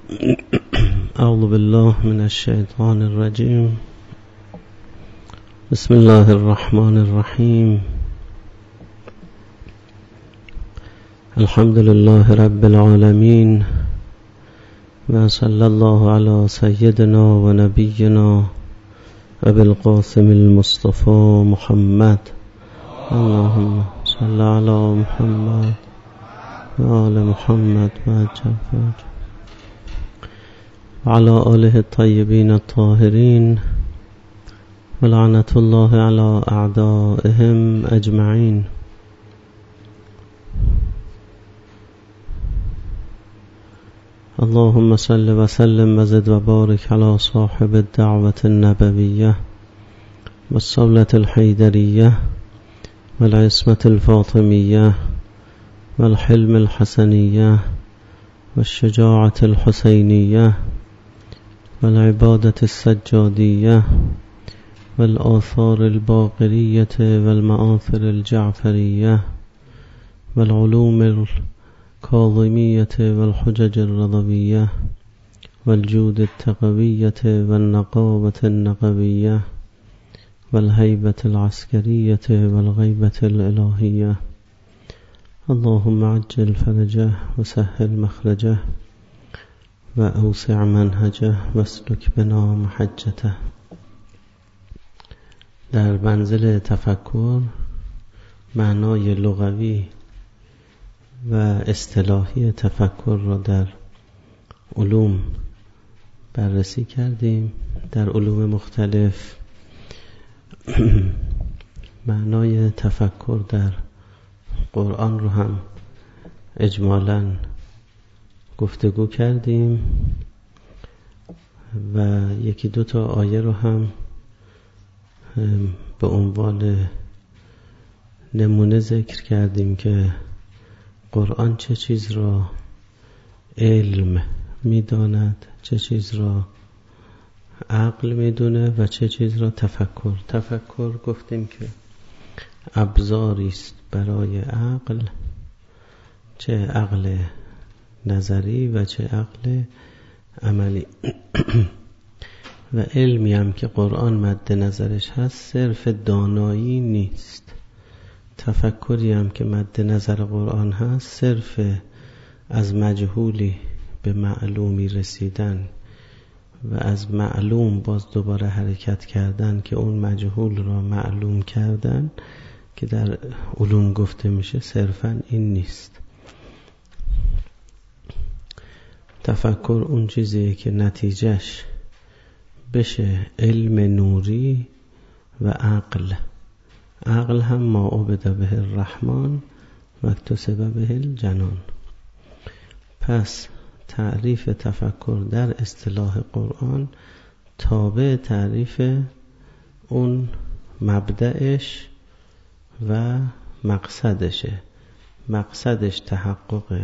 اعوذ بالله من الشیطان الرجیم. بسم الله الرحمن الرحیم. الحمد لله رب العالمین و صلی الله علی سیدنا و نبینا ابی القاسم المصطفى محمد. اللهم صل علی محمد و آل محمد و عجل وعلى آله الطيبين الطاهرين ولعنة الله على أعدائهم أجمعين. اللهم صل وسلم وزد وبارك على صاحب الدعوة النبوية والصولة الحيدرية والعصمة الفاطمية والحلم الحسنية والشجاعة الحسينية والعبادة السجادية والآثار الباقرية والمآثر الجعفرية والعلوم الكاظمية والحجج الرضوية والجود التقوية والنقاوة النقوية والهيبة العسكرية والغيبة الإلهية. اللهم عجل فرجه وسهل مخرجه و اوسع منهجه واسلک بنا محجته. در منزل تفکر معنای لغوی و اصطلاحی تفکر را در علوم بررسی کردیم. در علوم مختلف معنای تفکر در قرآن رو هم اجمالاً گفتگو کردیم و یکی دو تا آیه رو هم به عنوان نمونه ذکر کردیم که قرآن چه چیز را علم می‌داند، چه چیز را عقل می‌دونه و چه چیز را تفکر. تفکر گفتیم که ابزاری است برای عقل، چه عقل نظری و چه عقل عملی و علمی هم که قرآن مد نظرش هست صرف دانایی نیست. تفکری هم که مد نظر قرآن هست صرف از مجهولی به معلومی رسیدن و از معلوم باز دوباره حرکت کردن که اون مجهول را معلوم کردن که در علوم گفته میشه صرفاً این نیست. تفکر اون چیزیه که نتیجهش بشه علم نوری و عقل. عقل هم ما عبد به الرحمن و اکتسب به الجنان. پس تعریف تفکر در اصطلاح قرآن تابع تعریف اون مبدأش و مقصدشه. مقصدش تحقق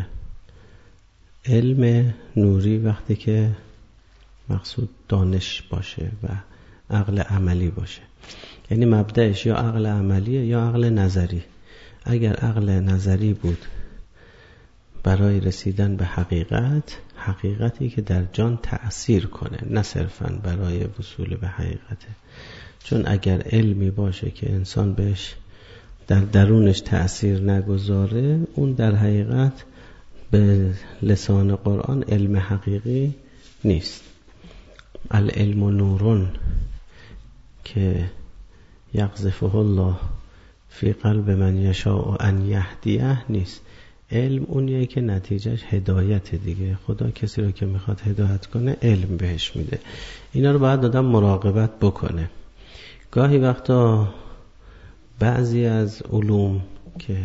علم نوری وقتی که مقصود دانش باشه و عقل عملی باشه. یعنی مبدأش یا عقل عملیه یا عقل نظری. اگر عقل نظری بود برای رسیدن به حقیقتی که در جان تأثیر کنه، نه صرفاً برای وصول به حقیقته. چون اگر علمی باشه که انسان بهش در درونش تأثیر نگذاره، اون در حقیقت به لسان قرآن علم حقیقی نیست. العلم نورون که یقذفه الله فی قلب من یشاء ان یهدیه نیست. علم اونیه که نتیجهش هدایت دیگه. خدا کسی رو که میخواد هدایت کنه علم بهش میده. اینا رو باید آدم مراقبت بکنه. گاهی وقتا بعضی از علوم که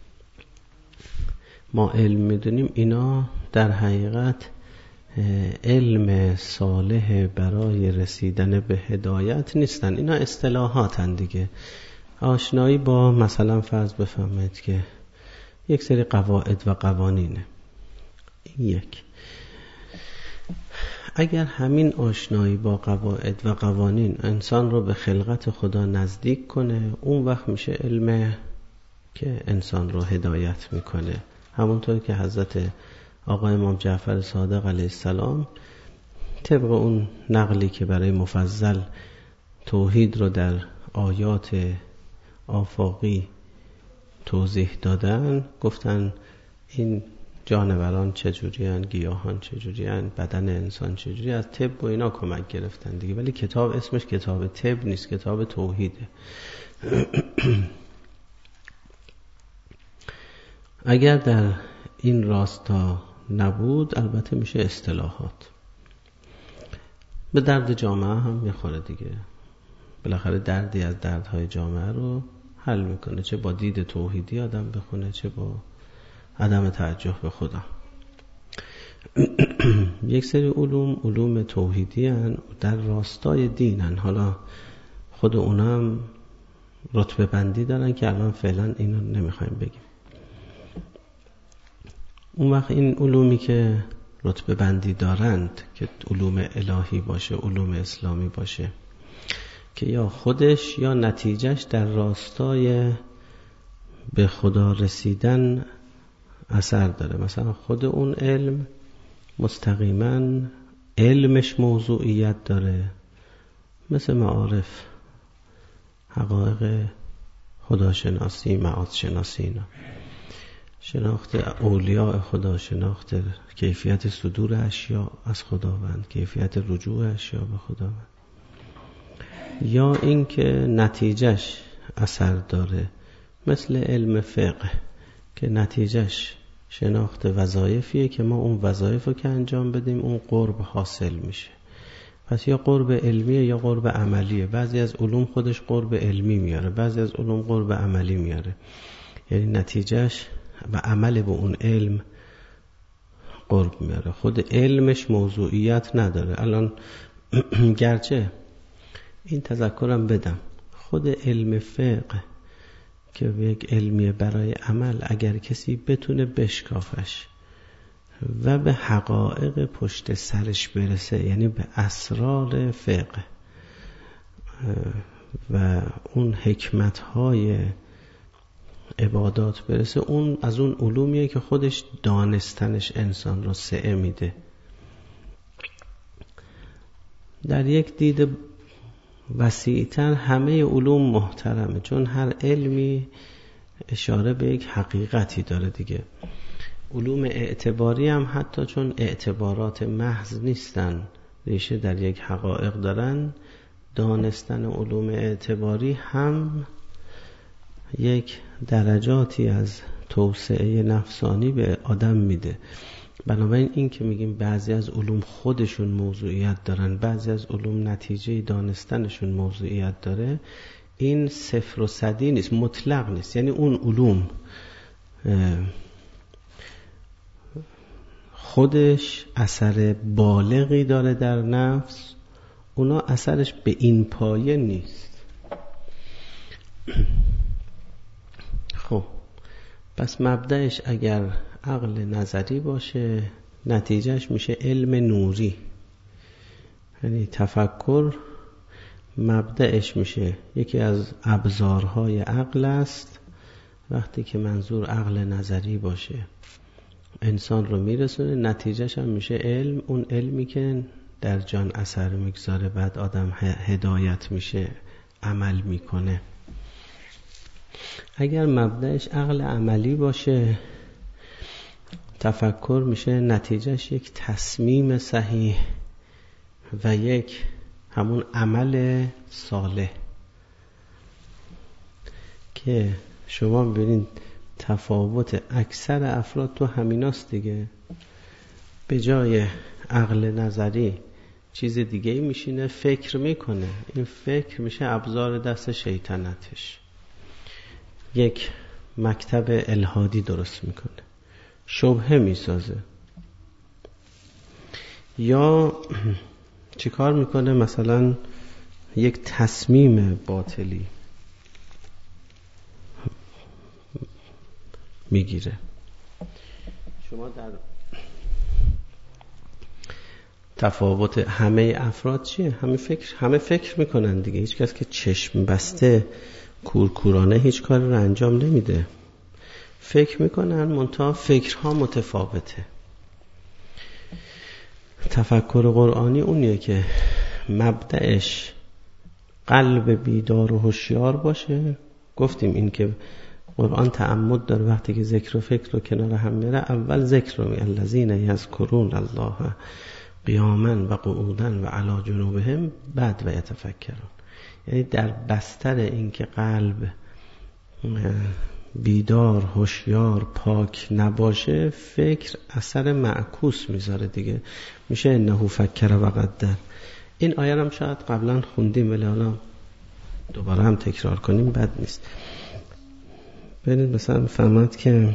ما علم میدونیم اینا در حقیقت علم صالح برای رسیدن به هدایت نیستن. اینا اصطلاحاتن دیگه. آشنایی با مثلا فرض بفهمید که یک سری قواعد و قوانینه. این یک. اگر همین آشنایی با قواعد و قوانین انسان رو به خلقت خدا نزدیک کنه، اون وقت میشه علم که انسان رو هدایت میکنه. همونطور که حضرت آقا امام جعفر صادق علیه السلام طبق اون نقلی که برای مفضل توحید رو در آیات آفاقی توضیح دادن، گفتن این جانوران چجوریان، گیاهان چجوریان، بدن انسان چجوری، از طب و اینا کمک گرفتن دیگه. ولی کتاب اسمش کتاب طب نیست، کتاب توحیده. اگر در این راستا نبود البته میشه اصطلاحات، به درد جامعه هم میخوره دیگه. بالاخره دردی از دردهای جامعه رو حل میکنه، چه با دید توحیدی آدم بخونه چه با عدم توجه به خدا. یک سری علوم توحیدی هن در راستای دین هن. حالا خود اونا هم رتبه بندی دارن که الان فعلا اینو نمیخوایم بگیم. اون وقت این علومی که رتبه بندی دارند که علوم الهی باشه، علوم اسلامی باشه، که یا خودش یا نتیجهش در راستای به خدا رسیدن اثر داره. مثلا خود اون علم مستقیما علمش موضوعیت داره، مثل معارف، حقایق خداشناسی، معادشناسی اینا، شناخت اولیاء خدا، شناخت کیفیت صدور اشیاء از خداوند، کیفیت رجوع اشیاء به خداوند، یا اینکه نتیجهش اثر داره، مثل علم فقه که نتیجهش شناخت وظایفیه که ما اون وظایف رو که انجام بدیم اون قرب حاصل میشه. پس یا قرب علمیه یا قرب عملیه. بعضی از علوم خودش قرب علمی میاره، بعضی از علوم قرب عملی میاره، یعنی نتیجهش و عمل به اون علم قرب میاره. خود علمش موضوعیت نداره. الان گرچه این تذکرم بدم، خود علم فقه که یک علمیه برای عمل، اگر کسی بتونه بشکافش و به حقایق پشت سرش برسه، یعنی به اسرار فقه و اون حکمت‌های عبادات برسه، اون از اون علومیه که خودش دانستنش انسان رو سعه میده. در یک دید وسیع‌تر همه علوم محترمه، چون هر علمی اشاره به یک حقیقتی داره دیگه. علوم اعتباری هم حتی چون اعتبارات محض نیستن، ریشه در یک حقایق دارن، دانستن علوم اعتباری هم یک درجاتی از توسعه نفسانی به آدم میده. بنابراین این که میگیم بعضی از علوم خودشون موضوعیت دارن، بعضی از علوم نتیجه دانستنشون موضوعیت داره، این صفر و صدی نیست، مطلق نیست. یعنی اون علوم خودش اثر بالغی داره در نفس، اونا اثرش به این پایه نیست. خب پس مبدأش اگر عقل نظری باشه، نتیجهش میشه علم نوری. یعنی تفکر مبدأش میشه یکی از ابزارهای عقل است. وقتی که منظور عقل نظری باشه انسان رو میرسونه، نتیجهش هم میشه علم، اون علمی که در جان اثر میگذاره، بعد آدم هدایت میشه، عمل میکنه. اگر مبدأش عقل عملی باشه، تفکر میشه نتیجهش یک تصمیم صحیح و یک همون عمل صالح. که شما ببینید تفاوت اکثر افراد تو همیناست دیگه. به جای عقل نظری چیز دیگه میشینه فکر میکنه، این فکر میشه ابزار دست شیطنتش، یک مکتب الهادی درست میکنه، شبهه میسازه. یا چیکار میکنه؟ مثلا یک تصمیم باطلی میگیره. شما در تفاوت همه افراد چیه؟ همه فکر میکنن دیگه. هیچ کس که چشم بسته کورکورانه هیچ کاری رو انجام نمیده. فکر میکنن، منتها فکرها متفاوته. تفکر قرآنی اونیه که مبدأش قلب بیدار و هوشیار باشه. گفتیم این که قرآن تعمد داره وقتی که ذکر و فکر رو کنار هم میره، اول ذکر رو میگه الذین یذکرون الله قیاما و قعودا و علی جنوبهم، بعد و یتفکرون. یعنی در بستر این که قلب بیدار هوشیار پاک نباشه، فکر اثر معکوس میذاره دیگه، میشه انه فکر و قدر. این آیه هم شاید قبلا خوندیم ولی حالا دوباره هم تکرار کنیم بد نیست. ببینید مثلا فرماد که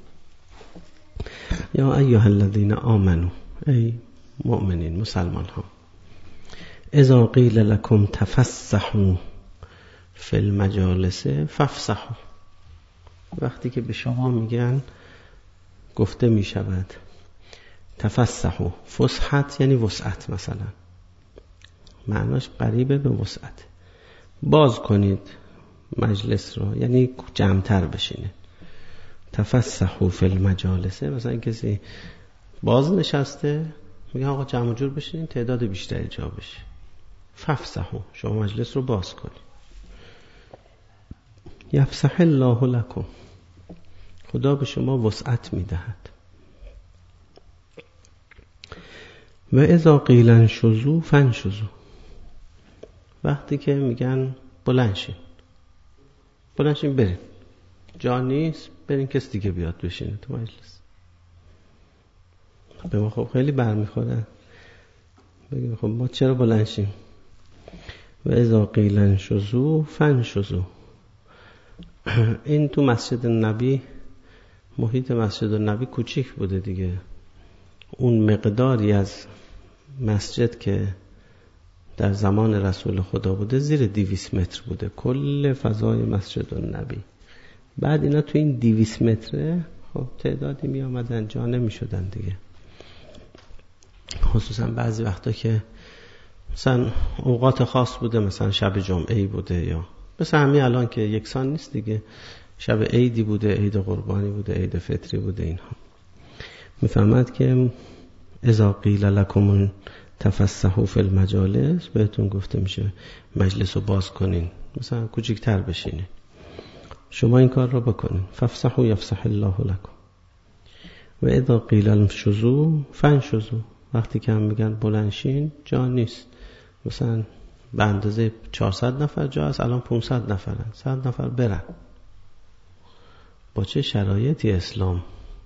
یا ایها الذین آمنو، ای مؤمنین مسلمان ها، اذا قیل لکم تفسحوا فی المجالس فافسحوا، وقتی که به شما میگن گفته میشود تفسحوا، فسحت یعنی وسعت، مثلا معناش قریبه به وسعت، باز کنید مجلس رو یعنی جمع‌تر بشینه. تفسحوا فی المجالس، مثلا کسی باز نشسته میگه آقا جمع جور بشین تعداد بیشتری جا بشه. فافسحوا، شما مجلس رو باز کنید. یفسح الله لکم، خدا به شما وسعت میدهد. و اذا قیل انشزوا فانشزوا، وقتی که میگن بلند شین برین، جا نیست برین کس دیگه بیاد بشینه تو مجلس. به ما خب خیلی برمیخوره، بگیم خب ما چرا بلند شیم؟ و اذا قیل انشزوا فانشزوا. این تو مسجد نبی، محیط مسجد نبی کوچیک بوده دیگه، اون مقداری از مسجد که در زمان رسول خدا بوده زیر 200 متر بوده، کل فضای مسجد النبی. بعد اینا تو این 200 متره خب تعدادی می آمدن، جا نمی شدن دیگه. خصوصا بعضی وقتا که مثلا اوقات خاص بوده، مثلا شب جمعه‌ای بوده، یا مثلا همین الان که یکسان نیست دیگه، شب عیدی بوده، عید قربانی بوده، عید فطری بوده، اینها. میفهمد که اذا قیل لکم تفسحوا فی المجالس، بهتون گفته میشه مجلس رو باز کنین، مثلا کوچیک‌تر بشینین، شما این کار رو بکنین. فافسحوا یفسح الله لکم. و اذا قیل انشزوا فانشزوا، وقتی که هم میگن بلند شین جا نیست، مثلا به اندازه 400 نفر جا هست، الان 500 نفرن، 100 نفر برن. با چه شرایطی اسلام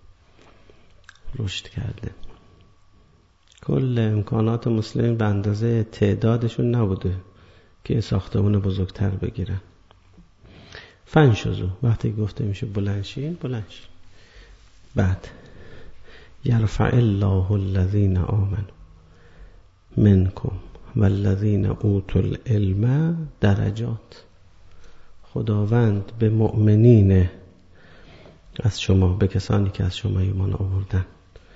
رشد کرده. کل امکانات مسلمین به اندازه تعدادشون نبوده که ساختمون بزرگتر بگیرن. فانشزوا، وقتی گفته میشه بلند شین. بعد یرفع الله الذین آمنوا منکم والذین اوتوا العلم درجات. خداوند به مؤمنین از شما، به کسانی که از شما ایمان آوردن،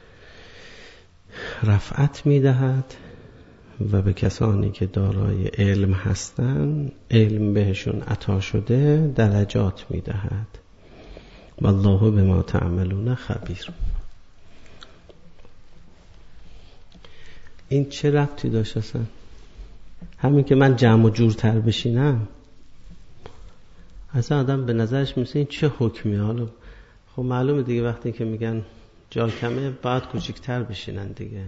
رفعت میدهد، و به کسانی که دارای علم هستن، علم بهشون عطا شده، درجات میدهد. والله بما تعملون خبیر. این چه ربطی داشت اصلا؟ همین که من جمع و جورتر بشینم، اصلا آدم به نظرش میسه این چه حکمیه؟ حالا خب معلومه دیگه، وقتی که میگن جا کمه باید کوچیک‌تر بشینن دیگه.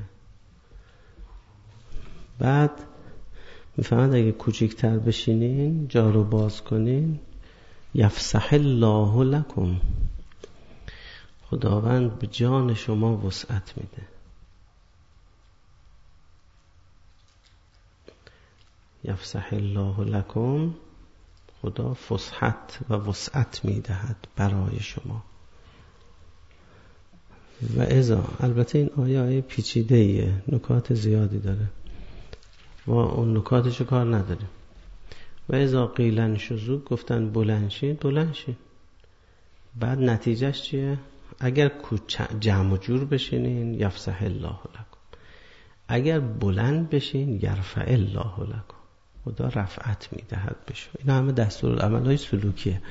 بعد میفهمند اگه کوچیک‌تر بشینین، جا رو باز کنین، یفسح الله لکم، خداوند به جان شما وسعت میده. یفسح الله لکم، خدا فسحت و وسعت میدهد برای شما. و اذا، البته این آیه پیچیده ایه، نکات زیادی داره و اون نکاتشو کار نداره. و اذا قیل انشزوا، گفتن بلند شین. بعد نتیجهش چیه؟ اگر جمع و جور بشینین یفسح الله لکم، اگر بلند بشین یرفع الله لکم، خدا رفعت میدهد بشو. این همه دستورالعمل‌های سلوکیه.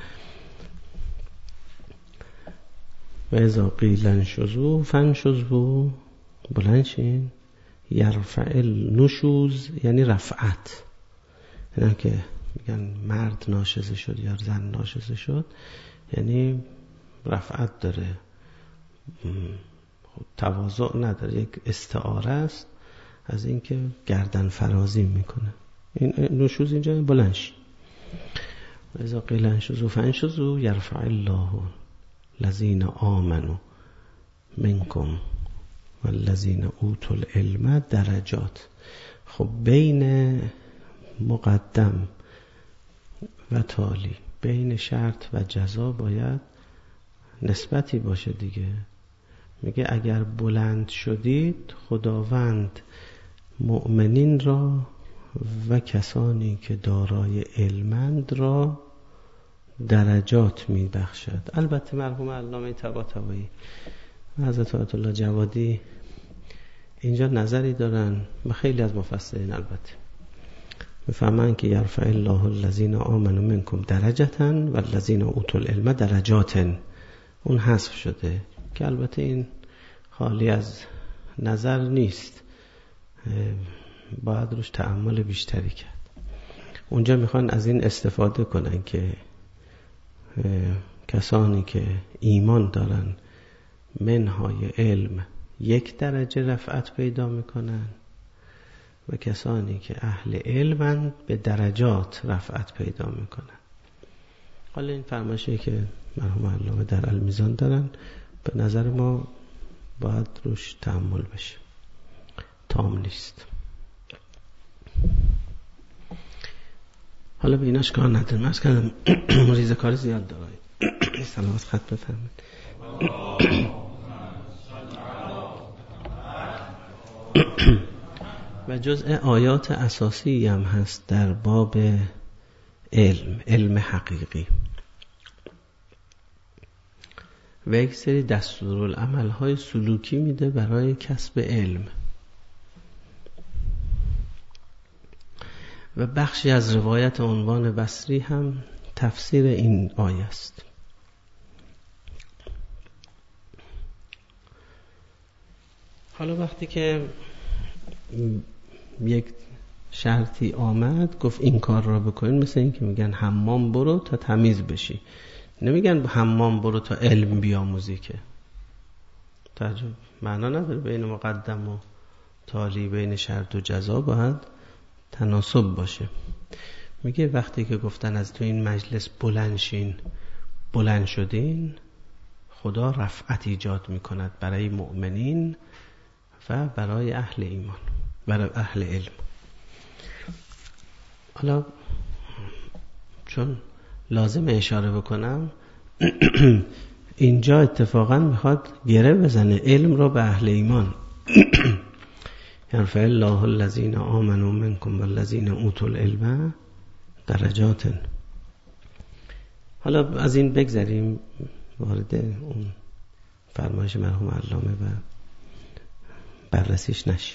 و اذا قیل انشزوا فانشزوا، بلند شین. یرفع نشوز یعنی رفعت، یعنی که میگن مرد ناشزه شد یا زن ناشزه شد، یعنی رفعت داره، تواضع نداره، یک استعاره است از اینکه گردن فرازی میکنه. این نشوز اینجا بلند شین. و اذا قیل انشزوا فانشزوا یرفع الله الذین آمنوا منکم والذین اوتوا العلم درجات. خب بین مقدم و تالی، بین شرط و جزا باید نسبتی باشه دیگه. میگه اگر بلند شدید خداوند مؤمنین را و کسانی که دارای علمند را درجات میبخشد. البته مرحوم علامه طباطبایی و حضرت آیت الله جوادی اینجا نظری دارن و خیلی از مفسرین البته میفهمن که یرفع الله الذین آمنوا منکم درجةً و الذین اوتوا العلم درجات، اون حذف شده که البته این خالی از نظر نیست، باید روش تأمل بیشتری کرد. اونجا میخوان از این استفاده کنن که کسانی که ایمان دارن منهای علم 1 درجه رفعت پیدا میکنن و کسانی که اهل علمند به درجات رفعت پیدا میکنن. حالا این فرمایشی که مرحوم علامه در المیزان دارن به نظر ما باید روش تأمل بشه، تام نیست. حالا به ایناش کار ندارم، از کردم ریزه کاری زیاد دارم. سلامت خط بفرمید. و جزء آیات اساسی هم هست در باب علم حقیقی و یک سری دستورالعمل های سلوکی میده برای کسب علم و بخشی از روایت عنوان بصری هم تفسیر این آیه است. حالا وقتی که یک شرطی آمد گفت این کار را بکنین، مثل این که میگن حمام برو تا تمیز بشی، نمیگن حمام برو تا علم بیاموزی، که تعجب معنا نداره. بین مقدم و تالی، بین شرط و جزا باید تناسب باشه. میگه وقتی که گفتن از تو این مجلس بلند شین، بلند شدین، خدا رفعت ایجاد میکند برای مؤمنین و برای اهل ایمان، برای اهل علم. حالا چون لازم اشاره بکنم اینجا اتفاقا میخواد گره بزنه علم را به اهل ایمان. یرفع الله الذین آمنوا منکم والذین اوتوا العلم درجات. حالا از این بگذریم، وارد اون فرمایش مرحوم علامه و بررسیش نشیم.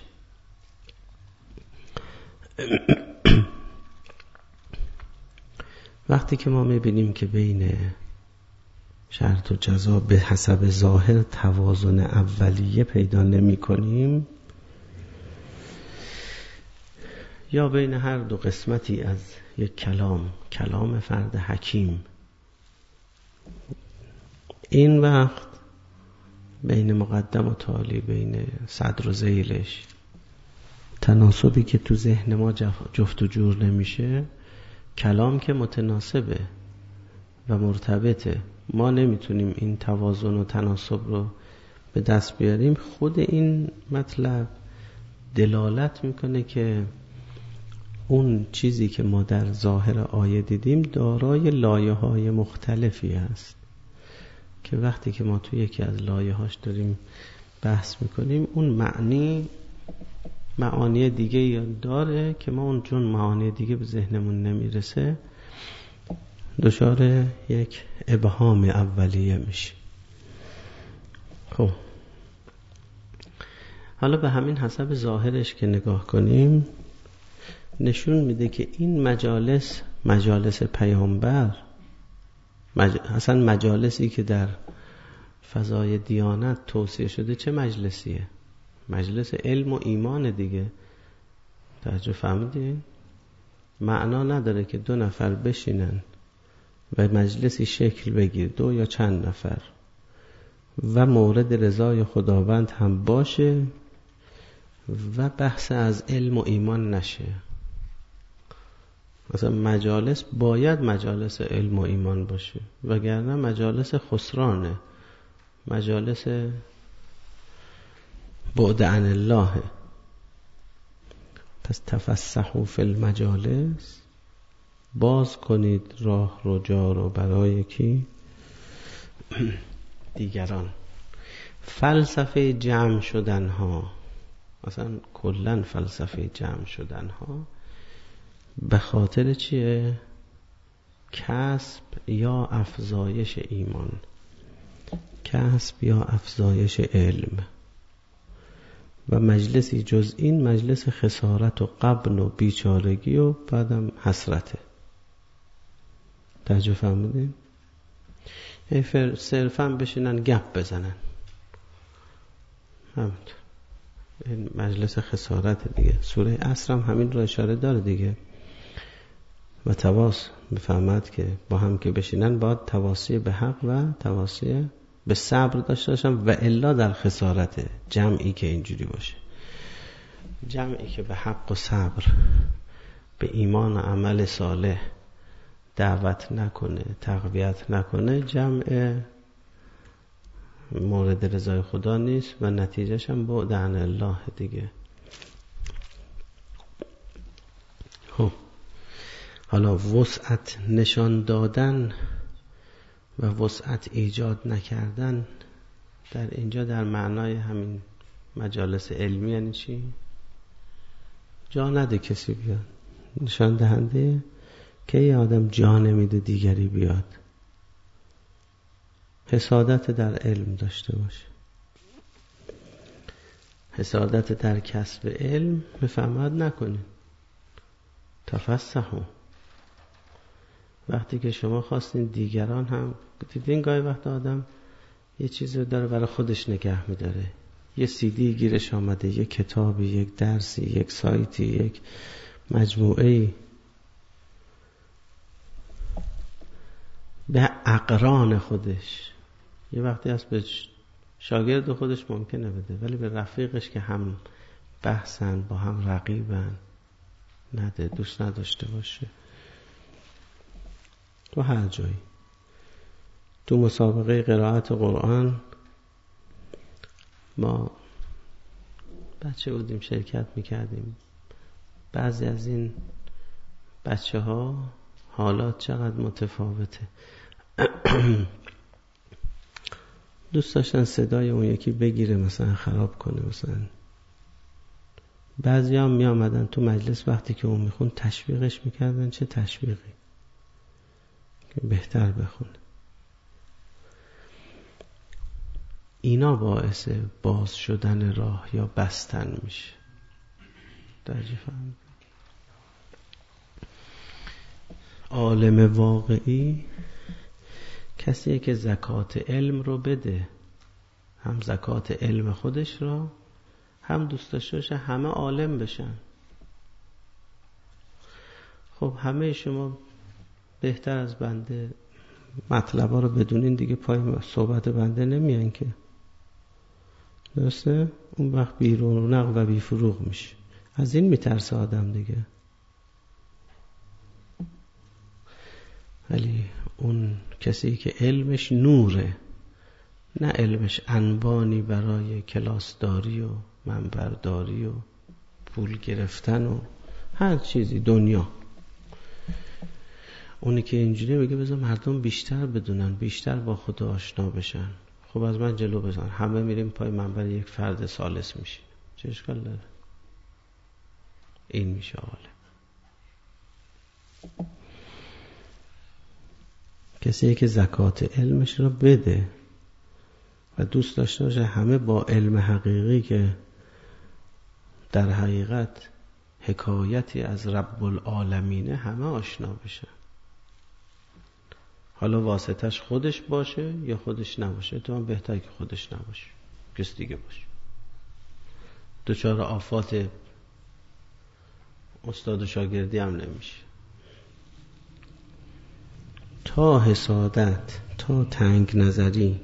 وقتی که ما میبینیم که بین شرط و جزا به حسب ظاهر توازن اولیه پیدا نمی کنیم، یا بین هر دو قسمتی از یک کلام فرد حکیم، این وقت بین مقدم و تالی، بین صدر و ذیلش تناسبی که تو ذهن ما جفت و جور نمیشه، کلام که متناسبه و مرتبطه، ما نمیتونیم این توازن و تناسب رو به دست بیاریم. خود این مطلب دلالت میکنه که اون چیزی که ما در ظاهر آیه دیدیم دارای لایه‌های مختلفی است که وقتی که ما توی یکی از لایه‌هاش داریم بحث میکنیم، اون معانی دیگه یا داره که ما اون چون معانی دیگه به ذهنمون نمیرسه دچار یک ابهام اولیه میشه. خب حالا به همین حسب ظاهرش که نگاه کنیم نشون میده که این مجالس پیامبر، اصلا مجالسی که در فضای دیانت توصیه شده چه مجلسیه؟ مجلس علم و ایمان دیگه. توجه فهمیدین؟ معنا نداره که 2 نفر بشینن و مجلسی شکل بگیر، 2 یا چند نفر، و مورد رضای خداوند هم باشه و بحث از علم و ایمان نشه. مثلا مجالس باید مجالس علم و ایمان باشه، وگرنه مجالس خسرانه، مجالس بعد عن الله. پس تفسحوا فی المجالس، باز کنید راه رو جا رو برای کی؟ دیگران. فلسفه جمع شدن ها، مثلا کلن فلسفه جمع شدن ها به خاطر چیه؟ کسب یا افزایش ایمان، کسب یا افزایش علم. و مجلسی جز این مجلس خسارت و غبن و بیچارگی و بعدم حسرته. توجه فهمیدین؟ صرفا بشینن گپ بزنن، همینطور. این مجلس خسارت دیگه. سوره عصر هم همین رو اشاره داره دیگه. و تواس بفهمد که با هم که بشینن باید تواسی به حق و تواسی به صبر داشته باشن، و الا در خسارته. جمعی که اینجوری باشه، جمعی که به حق و صبر، به ایمان و عمل صالح دعوت نکنه، تقویت نکنه، جمع مورد رضای خدا نیست و نتیجهش هم بعد عن الله دیگه. حالا وسعت نشان دادن و وسعت ایجاد نکردن در اینجا در معنای همین مجالس علمی یعنی چی؟ جا نده کسی بیاد، نشان دهنده که یه آدم جا نمیده دیگری بیاد. حسادت در علم داشته باشه، حسادت در کسب علم مفهمت نکنید. تفسحوا، وقتی که شما خواستین دیگران هم دیدین، گاهی وقت آدم یه چیزی داره برای خودش نگه میداره، یه CD گیرش آمده، یه کتابی، یک درسی، یک سایتی، یک مجموعه‌ای، به اقران خودش. یه وقتی هست به شاگرد خودش ممکنه بده، ولی به رفیقش که هم بحثن، با هم رقیبن، نده، دوست نداشته باشه. تو هر جایی، تو مسابقه قرائت قرآن ما بچه بودیم شرکت میکردیم. بعضی از این بچه ها حالات چقدر متفاوته. دوست داشتن صدای اون یکی بگیره، مثلا خراب کنه. مثلا بعضی هم می آمدن تو مجلس وقتی که اون میخون تشویقش میکردن. چه تشویقی؟ که بهتر بخونه. اینا باعث باز شدن راه یا بستن میشه. درجه فهم. عالم واقعی کسیه که زکات علم رو بده، هم زکات علم خودش رو، هم دوست داشته باشه همه عالم بشن. خب همه شما بهتر از بنده مطلبا رو بدونین دیگه، پای صحبت بنده نمیان که، درسته؟ اون وقت بی رونق و بی فروغ میشه. از این میترسه آدم دیگه. ولی اون کسی که علمش نوره، نه علمش انبانی برای کلاسداری و منبرداری و پول گرفتن و هر چیزی دنیا، اونی که اینجوری میگه بذار مردم بیشتر بدونن، بیشتر با خدا آشنا بشن. خب از من جلو بزن، همه میریم پای منبر یک فرد ثالث میشین، چه اشکال داره؟ این میشه عالم. کسی که زکات علمش رو بده و دوست داشته باشه همه با علم حقیقی که در حقیقت حکایتی از رب العالمینه همه آشنا بشن. حالا واسطش خودش باشه یا خودش نباشه، تو هم بهتر که خودش نباشه، کس دیگه باشه. دچار آفات استاد و شاگردی هم نمیشه. تا حسادت، تا تنگ نظری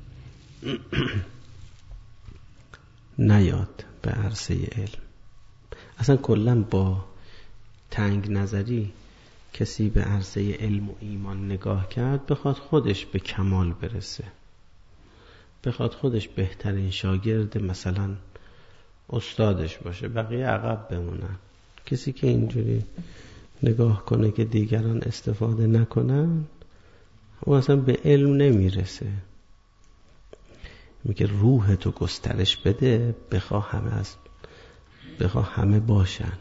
نیاد به عرصه علم. اصلا کلا با تنگ نظری کسی به عرصه علم و ایمان نگاه کرد بخواد خودش به کمال برسه، بخواد خودش بهترین شاگرد مثلا استادش باشه، بقیه عقب بمونن. کسی که اینجوری نگاه کنه که دیگران استفاده نکنن، او اصلا به علم نمیرسه. میگه روح تو گسترش بده، بخواه همه باشن.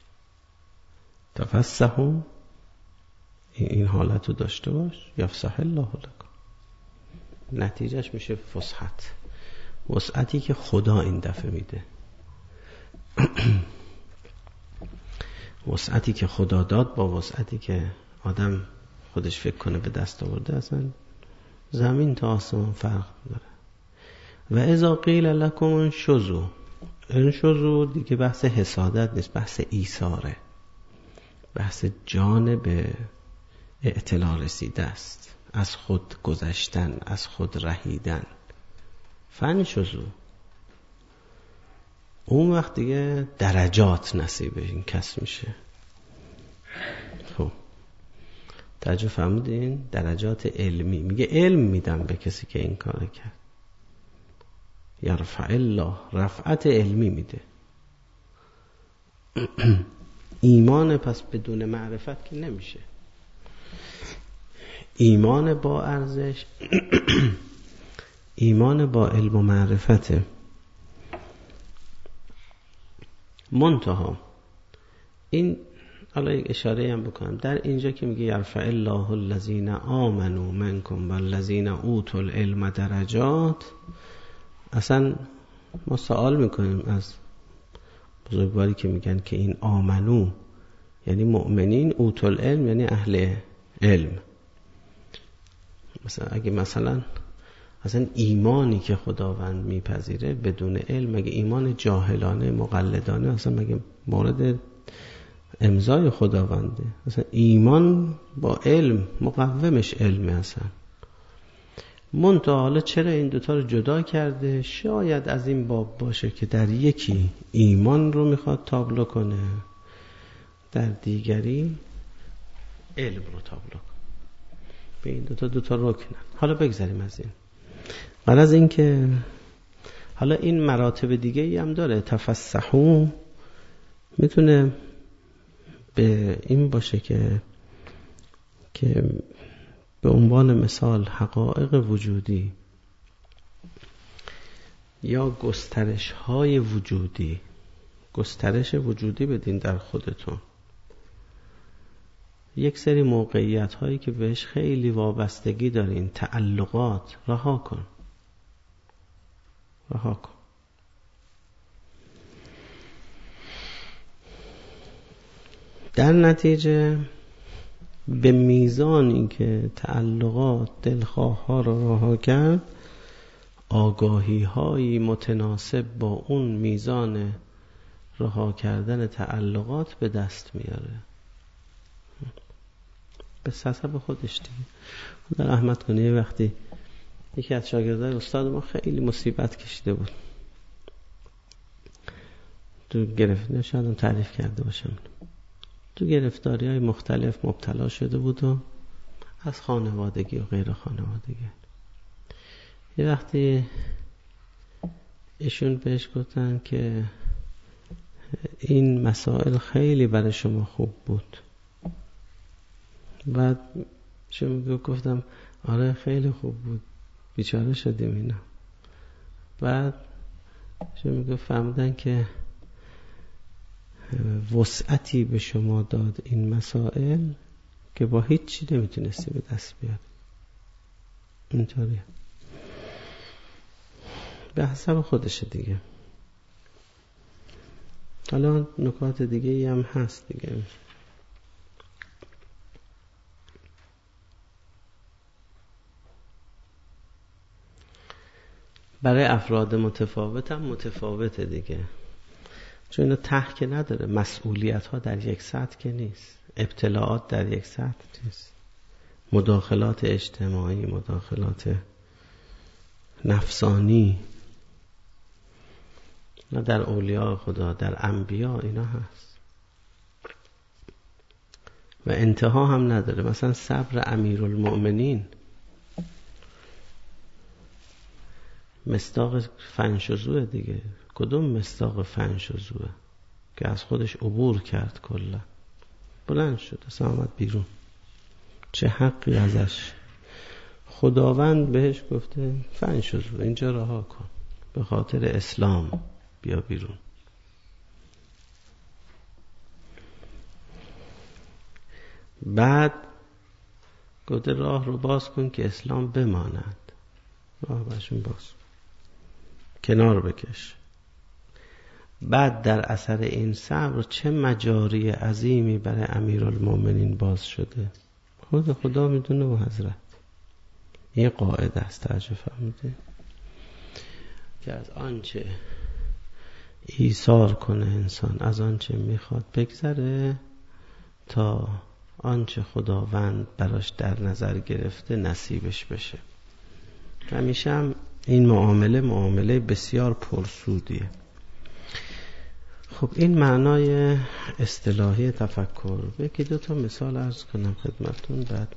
تفسحوا، این حالت رو داشته باش، یفسح الله لکم. نتیجهش میشه فسحت، وسعتی که خدا این دفعه میده. وسعتی که خدا داد با وسعتی که آدم خودش فکر کنه به دست آورده، اصلا زمین تا آسمان فرق داره. و اذا قیل لکم انشزوا، انشزوا دیگه بحث حسادت نیست، بحث ایثاره، بحث جان به اعتلا رسیده است، از خود گذشتن، از خود رهیدن. فانشزوا، اون وقت دیگه درجات نصیب این کس میشه. خب توجه فرمودین؟ درجات علمی. میگه علم میدم به کسی که این کار کرد. یرفع الله، رفعت علمی میده. ایمان پس بدون معرفت که نمیشه. ایمان با ارزش ایمان با علم و معرفته. منتها این حالا یک اشاره هم بکنم در اینجا که میگه یرفع الله الذین آمنوا منکم والذین اوتوا العلم درجات، اصلا ما سوال میکنیم از بزرگواری که میگن که این آمنو یعنی مؤمنین، اوتوا العلم یعنی اهل علم. اگه مثلا ایمانی که خداوند میپذیره بدون علم، مگه ایمان جاهلانه مقلدانه اصلا مگه مورد امضای خداونده؟ اصلا ایمان با علم مقومش علمه اصلا. منتها حالا چرا این دوتا رو جدا کرده؟ شاید از این باب باشه که در یکی ایمان رو میخواد تابلو کنه، در دیگری علم رو تابلو کنه. به این دوتا رکنن. حالا بگذاریم از این. قبل از این که حالا این مراتب دیگه ای هم داره. تفسحوا میتونه به این باشه که به عنوان مثال حقایق وجودی یا گسترش های وجودی، گسترش وجودی بدین در خودتون. یک سری موقعیت هایی که بهش خیلی وابستگی دارین، تعلقات، رها کن. در نتیجه به میزانی که تعلقات، دلخواه ها رو رها کرد، آگاهی هایی متناسب با اون میزان رها کردن تعلقات به دست میاره. به حسب خودش دیگه. خدا رحمت کنه. یه وقتی یکی از شاگردای استاد ما خیلی مصیبت کشیده بود، تو گرفتاری، شاید هم تعریف کرده باشم، تو گرفتاری های مختلف مبتلا شده بود و از خانوادگی و غیر خانوادگی. یه وقتی ایشون بهش گفتن که این مسائل خیلی برای شما خوب بود، بعد شما گفتم آره خیلی خوب بود، بیچاره شدیم اینا. بعد شما گفت فهمیدن که وسعتی به شما داد این مسائل که با هیچ چی نمیتونستی به دست بیاری. اینطوریه. به حسب خودشه دیگه. حالا نکات دیگه ای هم هست دیگه. برای افراد متفاوت هم متفاوته دیگه. چون اینا ته که نداره، مسئولیت ها در یک سطح که نیست، ابتلاعات در یک سطح نیست، مداخلات اجتماعی، مداخلات نفسانی، نه در اولیاء خدا، در انبیا اینا هست و انتها هم نداره. مثلا صبر امیرالمؤمنین مصداق فنشزوه دیگه. کدوم مصداق فنشزوه که از خودش عبور کرد، کلا بلند شد اصلا آمد بیرون، چه حقی ازش؟ خداوند بهش گفته فنشزوه، اینجا رها کن، به خاطر اسلام بیا بیرون. بعد گفته راه رو باز کن که اسلام بماند، راه برشون باز، کنار بکش. بعد در اثر این صبر چه مجاری عظیمی برای امیرالمؤمنین باز شده، خود خدا میدونه و حضرت. این قاعده است، توجه فرمودید، که از آنچه ایثار کنه انسان، از آنچه میخواد بگذره تا آنچه خداوند براش در نظر گرفته نصیبش بشه. همیشه هم این معامله بسیار پرسودیه. خب این معنای اصطلاحی تفکر. یکی دو تا مثال عرض کنم خدمتون. بعد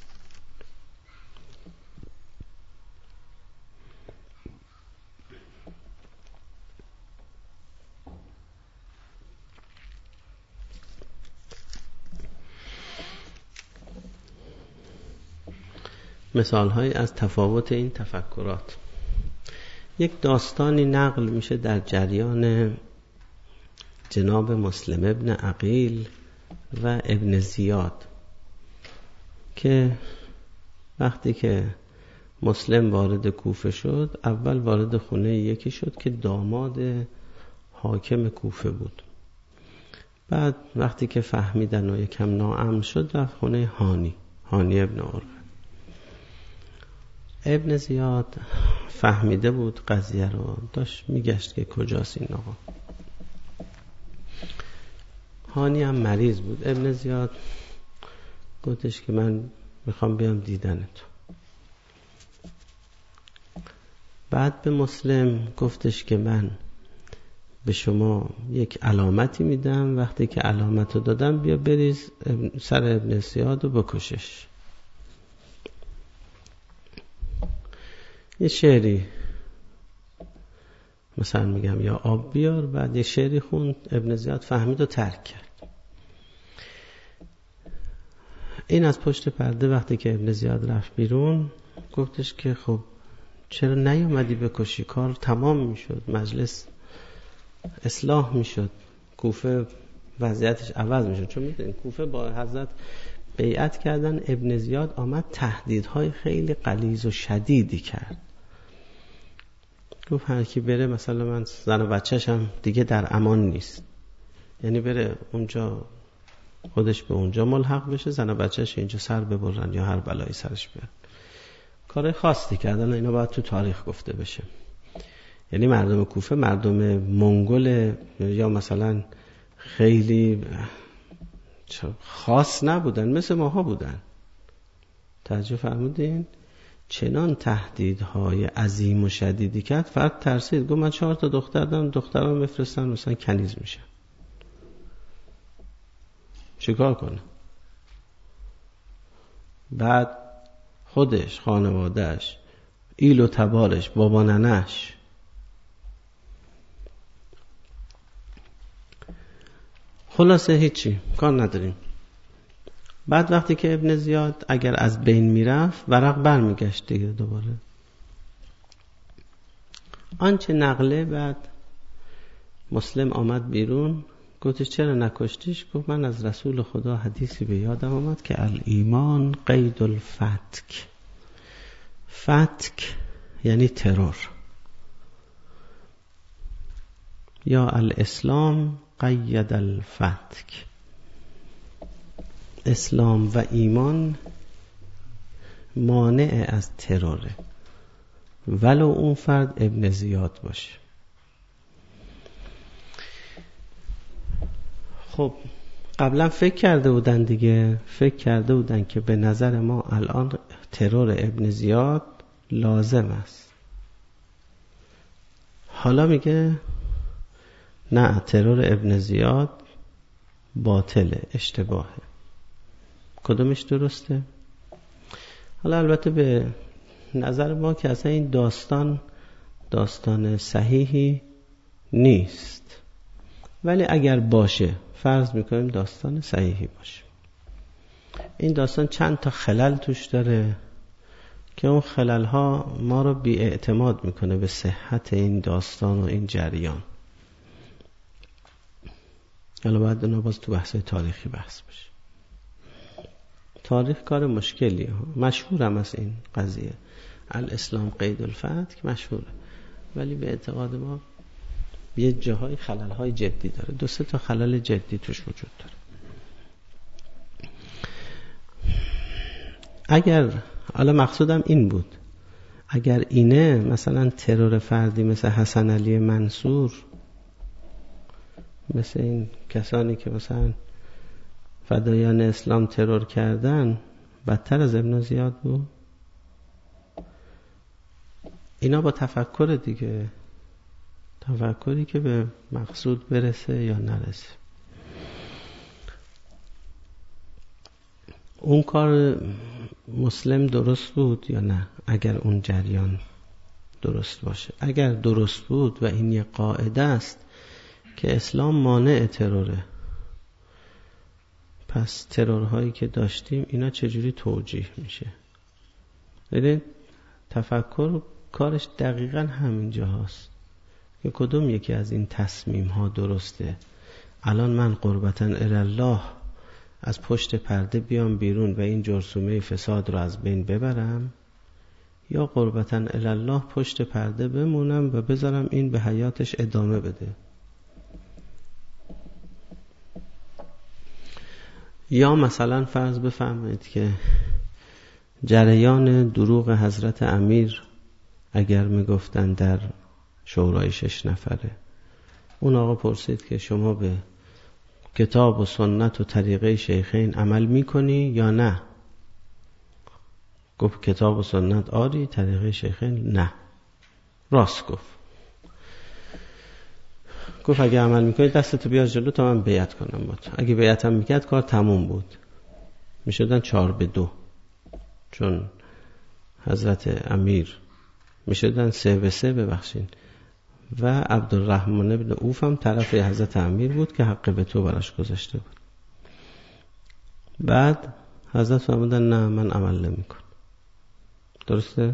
مثال‌هایی از تفاوت این تفکرات. یک داستانی نقل میشه در جریان جناب مسلم ابن عقیل و ابن زیاد که وقتی که مسلم وارد کوفه شد، اول وارد خونه یکی شد که داماد حاکم کوفه بود. بعد وقتی که فهمیدن و یکم ناامن شد، رفت خونه هانی ابن عروه. ابن زیاد فهمیده بود قضیه رو، داشت میگشت که کجاست این آقا. هانی هم مریض بود. ابن زیاد گفتش که من میخوام بیام دیدن تو. بعد به مسلم گفتش که من به شما یک علامتی میدم، وقتی که علامت رو دادم بیا بریز سر ابن زیاد رو بکشش. یه شعری مثلا میگم یا آب بیار، بعد یه شعری خوند، ابن زیاد فهمید و ترک کرد. این از پشت پرده وقتی که ابن زیاد رفت بیرون گفتش که خب چرا نیومدی بکشی؟ کار تمام میشد، مجلس اصلاح میشد، کوفه وضعیتش عوض میشد. چون میدونین کوفه با حضرت بیعت کردن، ابن زیاد آمد تهدیدهای خیلی غلیظ و شدیدی کرد. گفت هر کی بره، مثلا من زن و بچه‌شم دیگه در امان نیست، یعنی بره اونجا خودش به اونجا ملحق بشه، زن و بچه‌ش اینجا سر ببرن یا هر بلایی سرش بیاد. کار خاصی کردن، اینا باید تو تاریخ گفته بشه. یعنی مردم کوفه مردم منگول یا مثلا خیلی خاص نبودن، مثل ماها بودن. توجه فرمودین؟ چنان تهدیدهای عظیم و شدیدی کرد، فرد ترسید، گفت من 4 تا دختر دارم، دخترام بفرستن مثلا کنیز میشن، چیکار کنه؟ بعد خودش، خانوادهش، ایل و تبارش، بابا ننش، خلاصه هیچی کار نداریم. بعد وقتی که ابن زیاد اگر از بین میرفت، ورق بر میگشت دیگه دوباره. آنچه نقله. بعد مسلم آمد بیرون، گفتش چرا نکشتیش؟ گفت من از رسول خدا حدیثی به یادم آمد که الایمان قید الفتک. فتک یعنی ترور، یا الاسلام قید الفتک. اسلام و ایمان مانع از تروره، ولو اون فرد ابن زیاد باشه. خب قبلا فکر کرده بودن که به نظر ما الان ترور ابن زیاد لازم است. حالا میگه نه، ترور ابن زیاد باطله، اشتباهه. کدومش درسته؟ حالا البته به نظر ما که اصلا این داستان صحیحی نیست، ولی اگر باشه فرض میکنیم داستان صحیحی باشه. این داستان چند تا خلل توش داره که اون خلل ها ما رو بی اعتماد میکنه به صحت این داستان و این جریان. حالا باید اونا باز تو بحث تاریخی بحث بشه. تاریخ کار مشکلیه، مشهورم از این قضیه، الاسلام قید الفتح که مشهوره، ولی به اعتقاد ما یه جاهای خلل‌های جدی داره، 2-3 تا خلل جدی توش وجود داره. اگر حالا مقصودم این بود، اگر اینه مثلا ترور فردی مثل حسن علی منصور، مثل این کسانی که مثلا فدایان اسلام ترور کردن، بدتر از ابن زیاد بود. اینا با تفکر دیگه، تفکری که به مقصود برسه یا نرسه. اون کار مسلم درست بود یا نه؟ اگر اون جریان درست باشه، اگر درست بود و این یه قاعده است که اسلام مانع تروره، پس ترورهایی که داشتیم اینا چجوری توجیه میشه؟ ببین تفکر کارش دقیقاً همینجا هست که کدوم یکی از این تصمیم ها درسته. الان من قربتاً الله از پشت پرده بیام بیرون و این جرثومه فساد رو از بین ببرم، یا قربتاً الله پشت پرده بمونم و بذارم این به حیاتش ادامه بده. یا مثلا فرض بفرمایید که جریان دروغ حضرت امیر اگر میگفتن در شورای 6 نفره، اون آقا پرسید که شما به کتاب و سنت و طریقه شیخین عمل میکنی یا نه؟ گفت کتاب و سنت آری، طریقه شیخین نه. راست گفت اگه عمل میکنی دستتو بیار جلو تا من بیعت کنم با تو. اگه بیعتم میکرد کار تموم بود، میشدن 4-2، چون حضرت امیر میشدن 3-3 ببخشین، و عبدالرحمن بن عوف هم طرف حضرت امیر بود که حق به تو براش گذاشته بود. بعد حضرت فرمودن نه من عمل نمیکنم. درسته؟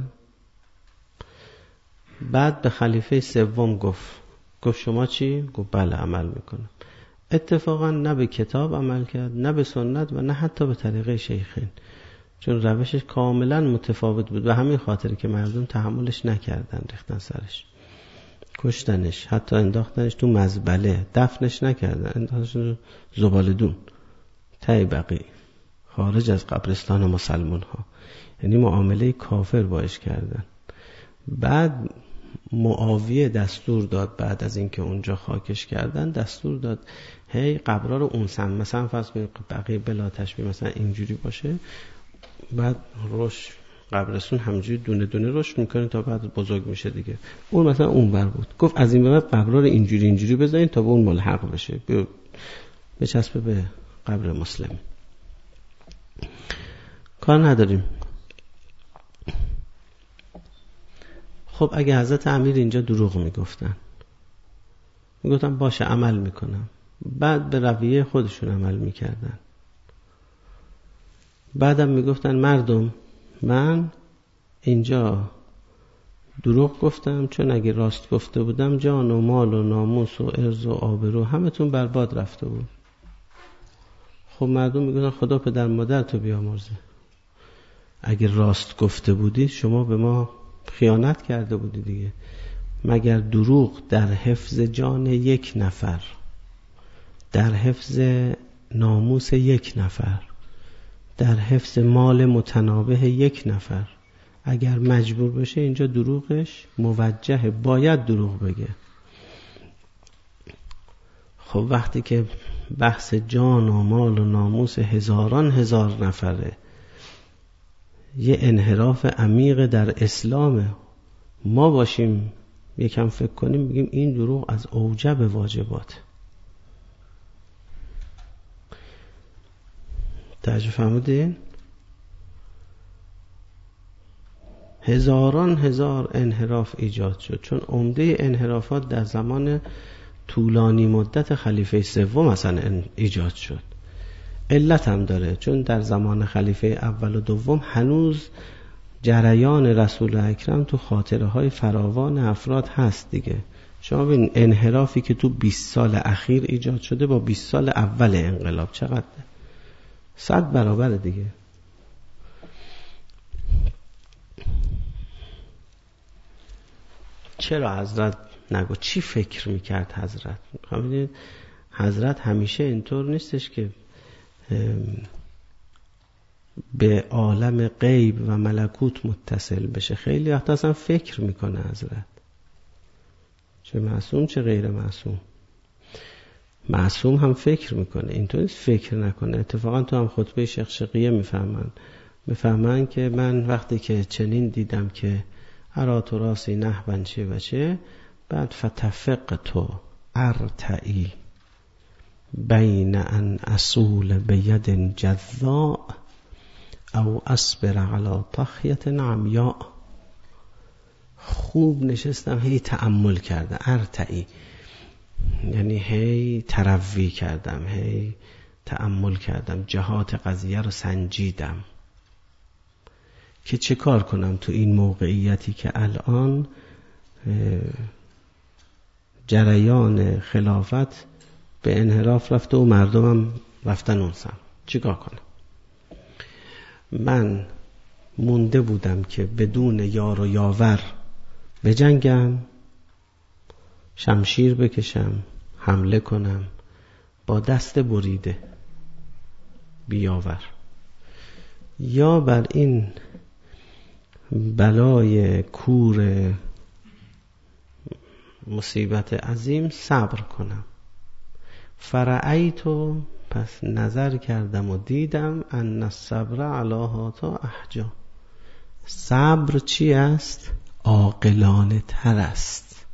بعد به خلیفه سوم گفت شما چی؟ گفت بله عمل میکنم. اتفاقا نه به کتاب عمل کرد، نه به سنت و نه حتی به طریقه شیخین، چون روشش کاملا متفاوت بود. و همین خاطره که مردم تحملش نکردن، ریختن سرش، کشتنش، حتی انداختنش تو مزبله، دفنش نکردن، انداختنش تو زباله‌دون ته بقیع، خارج از قبرستان مسلمان ها. یعنی معامله کافر باش کردن. بعد معاویه دستور داد، بعد از اینکه اونجا خاکش کردن دستور داد هی قبرها رو اونسن، مثلا فرض کنید بقیه بلا تشبیه مثلا اینجوری باشه، بعد قبرستون همجوری دونه دونه رشد میکنه تا بعد بزرگ میشه دیگه. اون مثلا اون بر بود، گفت از این به بعد قبرها رو اینجوری بزنین تا به اون ملحق بشه، بچسبه به قبر مسلم. کار نداریم. خب اگه حضرت امیر اینجا دروغ میگفتن باشه عمل میکنم، بعد به رویه خودشون عمل میکردن، بعدم میگفتن مردم من اینجا دروغ گفتم، چون اگه راست گفته بودم جان و مال و ناموس و عرض و آبرو همتون برباد رفته بود. خب مردم میگفتن خدا پدر مادر تو بیامرزه، اگه راست گفته بودی شما به ما خیانت کرده بودی دیگه. مگر دروغ در حفظ جان یک نفر، در حفظ ناموس یک نفر، در حفظ مال متنابه یک نفر، اگر مجبور بشه اینجا دروغش موجهه، باید دروغ بگه. خب وقتی که بحث جان و مال و ناموس هزاران هزار نفره، یه انحراف عمیق در اسلامه. ما باشیم یکم فکر کنیم بگیم این دروغ از اوجب واجبات. توجه فرمودین؟ هزاران هزار انحراف ایجاد شد، چون عمده انحرافات در زمان طولانی مدت خلیفه سوم مثلا ایجاد شد. علت هم داره، چون در زمان خلیفه اول و دوم هنوز جریان رسول اکرم تو خاطره های فراوان افراد هست دیگه. شما ببین انحرافی که تو 20 سال اخیر ایجاد شده با 20 سال اول انقلاب چقدر؟ 100 برابر دیگه. چرا حضرت نگو؟ چی فکر میکرد حضرت؟ ببینید حضرت همیشه اینطور نیستش که به عالم غیب و ملکوت متصل بشه. خیلی وقتا اصلا فکر میکنه حضرت، چه معصوم چه غیر معصوم. معصوم هم فکر میکنه، اینطور فکر نکنه. اتفاقا تو هم خطبه شیخ شقیه میفهمن که من وقتی که چنین دیدم که ارات و راسی نحبن چه و چه، بعد فتفق تو ارتعی بین ان اصول بید جذاء او اصبر علی طخیت عمیاء. خوب نشستم هی تأمل کردم، ارتعی یعنی هی تروی کردم، هی تأمل کردم، جهات قضیه رو سنجیدم که چه کار کنم تو این موقعیتی که الان جریان خلافت به انحراف رفته و مردمم رفتن اون سمت. چه کار کنم؟ من مونده بودم که بدون یار و یاور بجنگم، شمشیر بکشم، حمله کنم با دست بریده بیاور، یا بر این بلای کور مصیبت عظیم صبر کنم. فرأیتو، پس نظر کردم و دیدم، ان الصبر علی هاتا احجا. صبر چی است؟ عاقلانه تر است.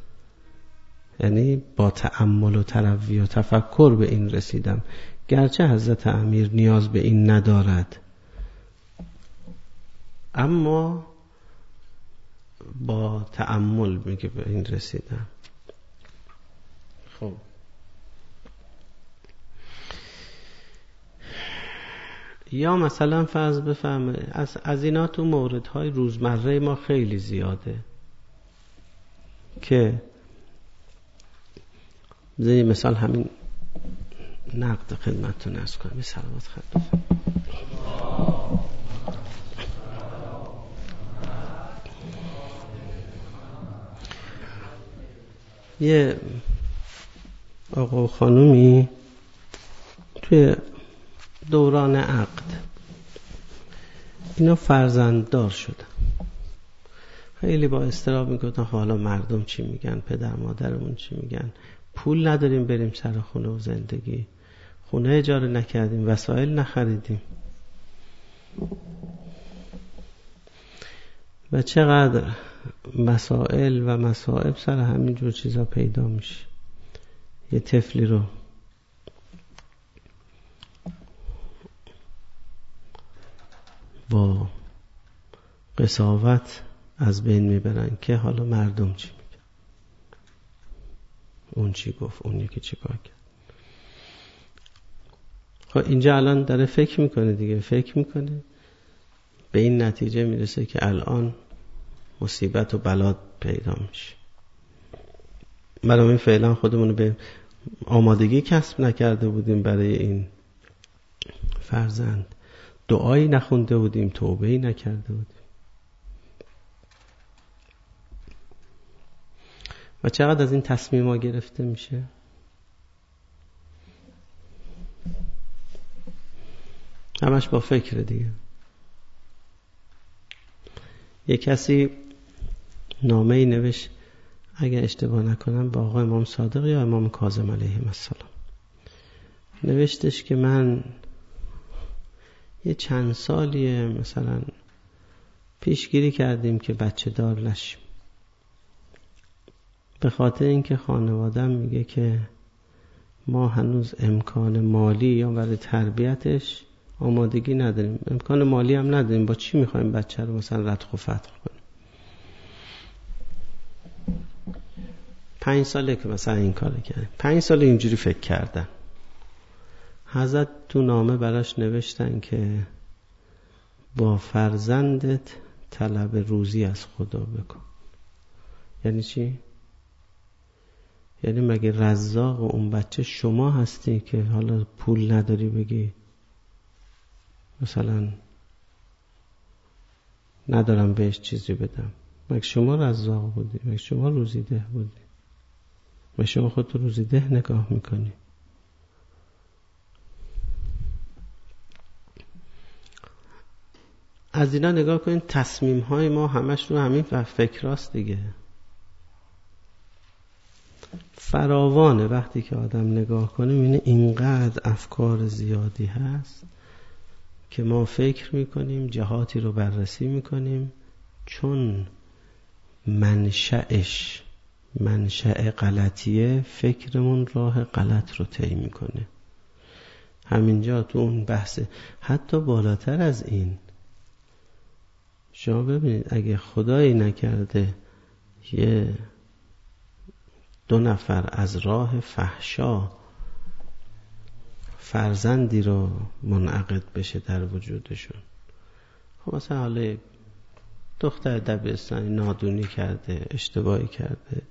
یعنی با تأمل و تروی و تفکر به این رسیدم، گرچه حضرت امیر نیاز به این ندارد، اما با تأمل میگه به این رسیدم. خب یا مثلا فرض بفهمه از اینا تو موردهای روزمره ما خیلی زیاده که بذاری مثال همین نقد خدمتتون عرض کنم. به سلامت خدمت. یه آقا و خانومی توی دوران عقد اینا فرزنددار شدن، خیلی با اضطراب میگفتن حالا مردم چی میگن، پدر مادرمون چی میگن، پول نداریم بریم سر خونه و زندگی، خونه اجاره نکردیم، وسایل نخریدیم. و چقدر مسائل و مصائب سر همین جور چیزا پیدا میشه. یه طفلی رو با قساوت از بین میبرن که حالا مردم چی میگن، اون چی گفت، اون یکی چی کار کرد. خب اینجا الان داره فکر میکنه دیگه، فکر میکنه به این نتیجه میرسه که الان مصیبت و بلا پیدا میشه. برای این فعلا خودمونو به آمادگی کسب نکرده بودیم برای این فرزند، دعایی نخونده بودیم، توبه‌ای نکرده بودیم. و چقدر از این تصمیم‌ها گرفته میشه. همش با فکر دیگه. یک کسی نامه‌ای نوشت، اگر اشتباه نکنم با آقا امام صادق یا امام کاظم علیهم السلام، نوشتش که من یه چند سالیه مثلا پیشگیری کردیم که بچه دار نشیم، به خاطر اینکه خانوادم میگه که ما هنوز امکان مالی یا برای تربیتش آمادگی نداریم، امکان مالی هم نداریم، با چی میخوایم بچه رو مثلا ردخ و فتح کنیم. 5 ساله که مثلا این کار کردیم، 5 ساله اینجوری فکر کردن. حضرت تو نامه براش نوشتن که با فرزندت طلب روزی از خدا بکن. یعنی چی؟ یعنی مگه رزاق اون بچه شما هستی که حالا پول نداری بگی مثلا ندارم بهش چیزی بدم؟ مگه شما رزاق بودی؟ مگه شما روزیده بودی؟ مگه شما خودتو روزیده نگاه میکنی؟ از اینا نگاه کنین، تصمیم های ما همش رو همین فکراست دیگه. فراوانه وقتی که آدم نگاه کنه میبینه اینقدر افکار زیادی هست که ما فکر میکنیم، جهاتی رو بررسی میکنیم، چون منشأ غلطیه، فکرمون راه غلط رو طی میکنه. همینجا تو اون بحث حتی بالاتر از این، شما ببینید اگه خدایی نکرده 2 نفر از راه فحشا فرزندی رو منعقد بشه در وجودشون، خب مثلا حالا دختر دبیرستانی نادونی کرده، اشتباهی کرده،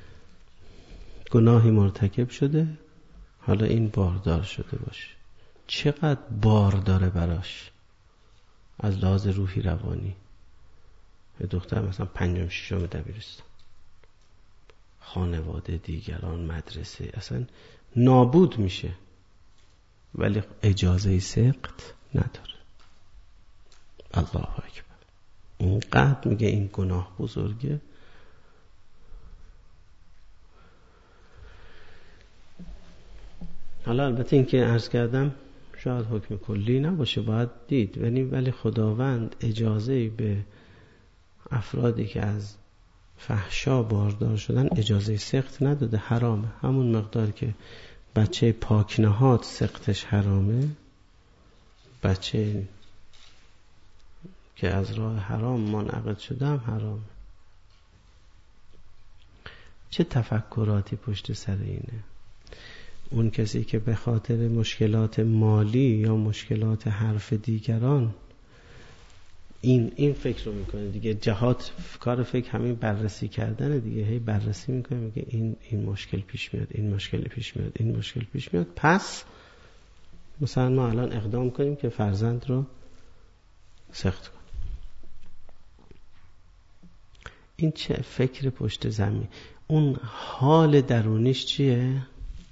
گناهی مرتکب شده، حالا این باردار شده باشه، چقدر بار داره براش از لحاظ روحی روانی. یه دختر مثلا 5م 6م دبیرستان، خانواده، دیگران، مدرسه، اصلا نابود میشه، ولی اجازه سقط نداره. الله اکبر. اینقدر میگه این گناه بزرگه. حالا البته این که عرض کردم شاید حکم کلی نباشه، باید دید، ولی خداوند اجازه به افرادی که از فحشا باردار شدن اجازه سقط نداده، حرامه. همون مقدار که بچه پاک نهاد سقطش حرامه، بچه که از راه حرام منعقد شده هم حرامه. چه تفکراتی پشت سر اینه؟ اون کسی که به خاطر مشکلات مالی یا مشکلات حرف دیگران این فکر رو میکنه دیگه، جهات کار فکر همین بررسی کردنه دیگه، هی بررسی میکنه، میگه این مشکل پیش میاد، این مشکل پیش میاد، این مشکل پیش میاد، پس مثلا ما الان اقدام کنیم که فرزند رو سخت کنیم. این چه فکر پشت زمین؟ اون حال درونیش چیه؟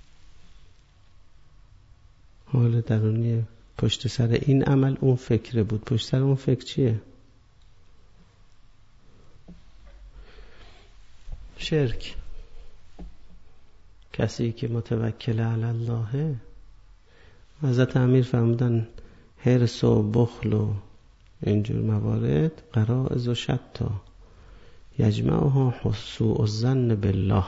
حال درونی پشت سر این عمل اون فکر بود. پشت سر اون فکر چیه؟ شرک. کسی که متوکل علی الله، حضرت امیر فرمودن حرص و بخل و اینجور موارد غرائز و شتا یجمعها سوء الظن بالله.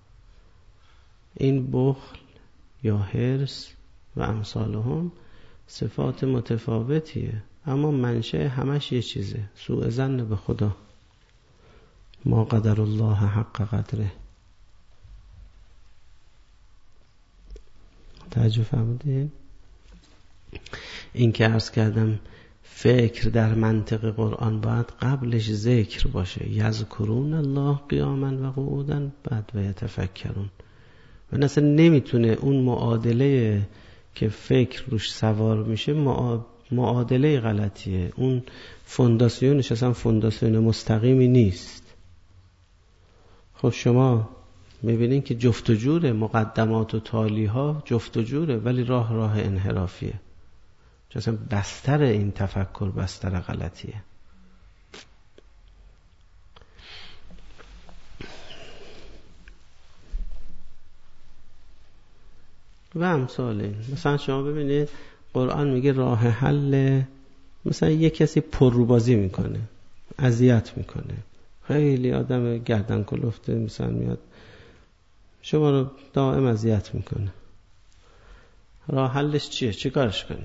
این بخل یا حرص و امثالهم صفات متفاوتیه، اما منشأ همش یه چیزه، سوء ظن به خدا. ما قدر الله حق قدره. توجه فرمودین؟ این که عرض کردم فکر در منطق قرآن باید قبلش ذکر باشه، یذکرون الله قیاما و قعودا بعد و یتفکرون. و اصلا نمیتونه اون معادله که فکر روش سوار میشه معادله غلطیه، اون فونداسیونش اصلا فونداسیون مستقیمی نیست. خب شما میبینین که جفت و جوره، مقدمات و تالی ها جفت و جوره، ولی راه انحرافیه، چون اصلا بستر این تفکر بستر غلطیه. و امثال این. مثلا شما ببینید قرآن میگه راه حل، مثلا یه کسی پرروبازی میکنه، اذیت میکنه، خیلی آدم گردن کلفته مثلا میاد شما رو دائم اذیت میکنه، راه حلش چیه؟ چه کارش کنی؟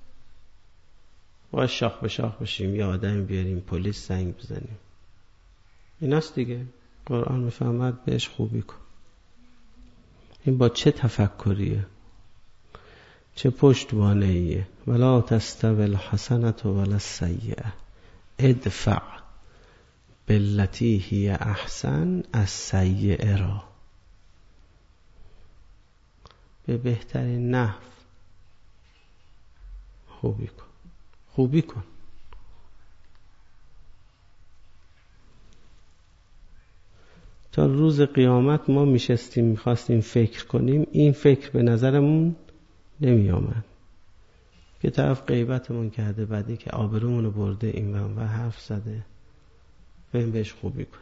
باید شاخ به شاخ بشیم، یا آدم بیاریم پلیس زنگ بزنیم؟ ایناست دیگه. قرآن میفهمد بهش خوبی کن. این با چه تفکریه، چه پشتوانه‌ایه؟ ولا تستوی الحسنة ولا السیئة ادفع بالتي هی احسن السیئة را. به بهترین نحو خوبی کن. تا روز قیامت ما میشستیم میخواستیم فکر کنیم، این فکر به نظرمون نمی آمد که طرف غیبتمون کرده، بعدی که آبرومونو برده این و حرف زده، بریم بهش خوبی کنیم.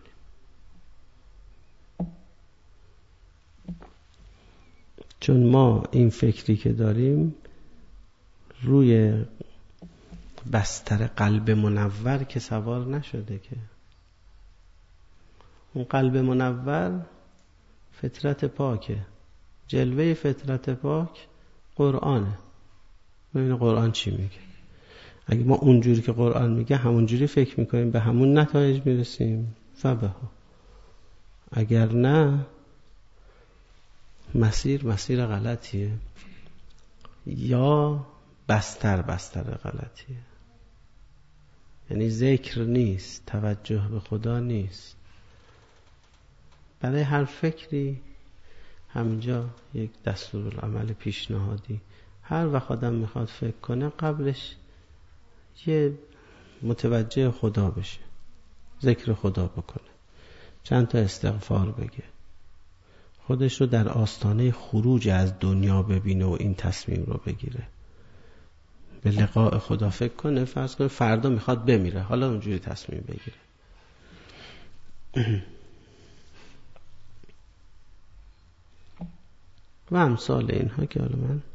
چون ما این فکری که داریم روی بستر قلب منور که سوار نشده. که اون قلب منور فطرت پاکه، جلوه فطرت پاک قرآنه. ببین قرآن چی میگه. اگه ما اونجوری که قرآن میگه همونجوری فکر میکنیم، به همون نتایج میرسیم فبها. اگر نه مسیر غلطیه، یا بستر غلطیه. یعنی ذکر نیست، توجه به خدا نیست. برای هر فکری همینجا یک دستورالعمل پیشنهادی، هر وقت آدم میخواد فکر کنه قبلش یه متوجه خدا بشه، ذکر خدا بکنه، چند تا استغفار بگه، خودش رو در آستانه خروج از دنیا ببینه و این تصمیم رو بگیره، به لقاء خدا فکر کنه. فرض کنه فردا میخواد بمیره، حالا اونجوری تصمیم بگیره. و امثال اینها که حالا من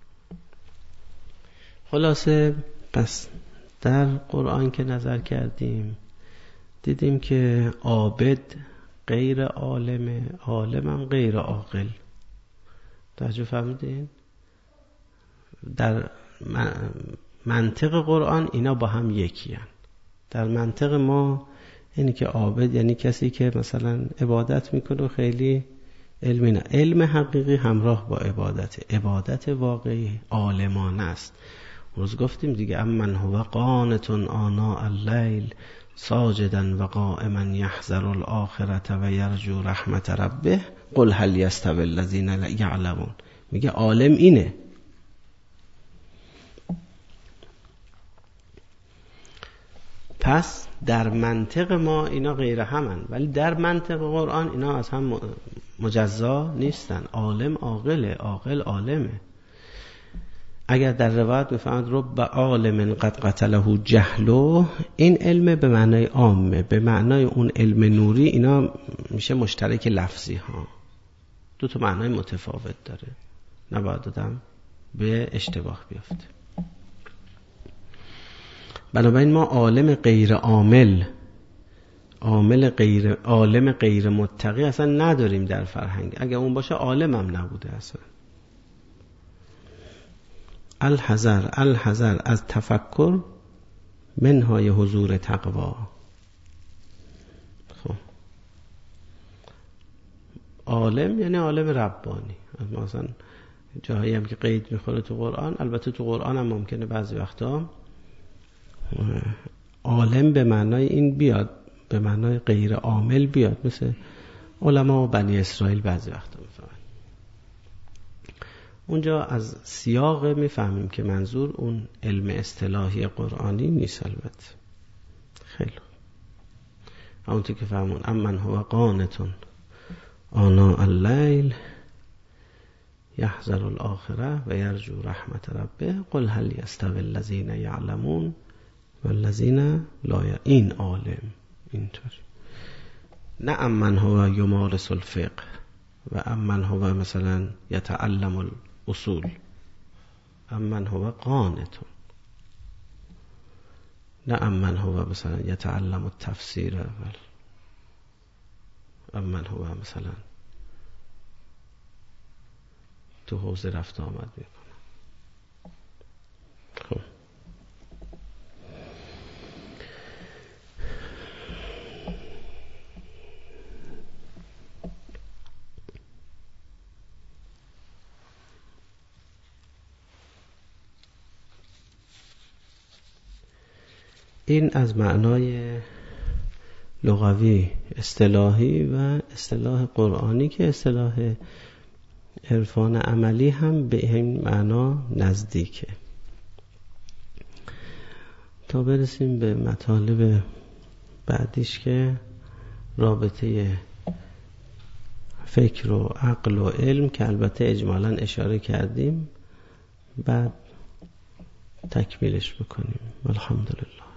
خلاصه پس در قرآن که نظر کردیم دیدیم که عابد غیر عالمه، عالمم غیر عاقل. توجه فرمودین؟ در منطق قرآن اینا با هم یکی هن. در منطق ما اینی که عابد یعنی کسی که مثلا عبادت میکنه و خیلی علمی نه. علم حقیقی همراه با عبادت واقعی عالمانه است. روز گفتیم دیگه امن هو قانت آناء اللیل ساجدا و قائما یحذر الآخرة و یرجو رحمت ربه قل هل یستوی الذین یعلمون. میگه عالم اینه. پس در منطق ما اینا غیر همن، ولی در منطق قرآن اینا از هم مجزا نیستن. عالم عاقله، عاقل عالمه. اگر در روایت میفهمد رب عالم قد قتله جهله، این علم به معنای عامه، به معنای اون علم نوری اینا میشه مشترک لفظی ها، دو تا معنای متفاوت داره، نباید آدم به اشتباه بیفته. بنابراین ما عالم غیر عامل، عالم غیر متقی اصلا نداریم در فرهنگ. اگر اون باشه عالم هم نبوده اصلا. الحذر از تفکر منهای حضور تقوا. خب عالم یعنی عالم ربانی. مثلا جاهایی هم که قید میخوره تو قرآن، البته تو قرآن هم ممکنه بعضی وقتا عالم به معنای این بیاد، به معنای غیر عامل بیاد، مثل علما و بنی اسرائیل بعضی وقتا میفهمن. اونجا از سیاق میفهمیم که منظور اون علم اصطلاحی قرآنی نیست. البته خیلی همونطور که فهمون امن هو قانتون آناء اللیل یحذر الآخرة و یرجو رحمت ربه قل هل یستوی الذین یعلمون والذین لا. این عالم اینطور نه امن هو یمارس الفقه و امن هو مثلا یتعلم اصول. امن هو قانتون، نه امن هو مثلا یتعلم التفسیر، امن هو مثلا تو حوزه رفت آمد میکنه. خب این از معنای لغوی اصطلاحی و اصطلاح قرآنی که اصطلاح عرفان عملی هم به این معنا نزدیکه. تا برسیم به مطالب بعدیش که رابطه فکر و عقل و علم، که البته اجمالاً اشاره کردیم، بعد تکمیلش بکنیم. الحمدلله.